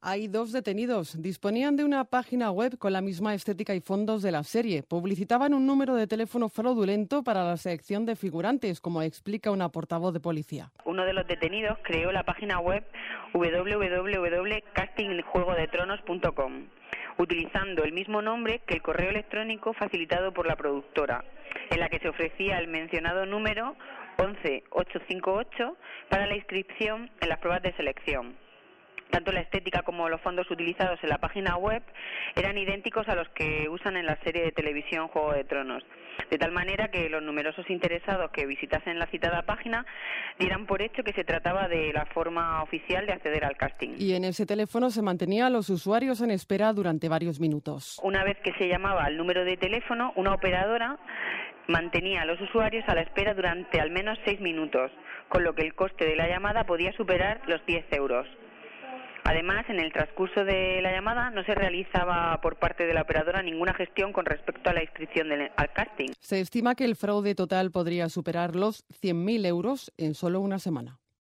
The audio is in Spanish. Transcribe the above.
Hay 2 detenidos. Disponían de una página web con la misma estética y fondos de la serie. Publicitaban un número de teléfono fraudulento para la selección de figurantes, como explica una portavoz de policía. Uno de los detenidos creó la página web www.castingjuegodetronos.com, utilizando el mismo nombre que el correo electrónico facilitado por la productora, en la que se ofrecía el mencionado número 11858 para la inscripción en las pruebas de selección. Tanto la estética como los fondos utilizados en la página web eran idénticos a los que usan en la serie de televisión Juego de Tronos, de tal manera que los numerosos interesados que visitasen la citada página dieran por hecho que se trataba de la forma oficial de acceder al casting. Y en ese teléfono se mantenía a los usuarios en espera durante varios minutos. Una vez que se llamaba al número de teléfono, una operadora mantenía a los usuarios a la espera durante al menos 6 minutos, con lo que el coste de la llamada podía superar los 10 euros. Además, en el transcurso de la llamada no se realizaba por parte de la operadora ninguna gestión con respecto a la inscripción al casting. Se estima que el fraude total podría superar los 100.000 euros en solo una semana.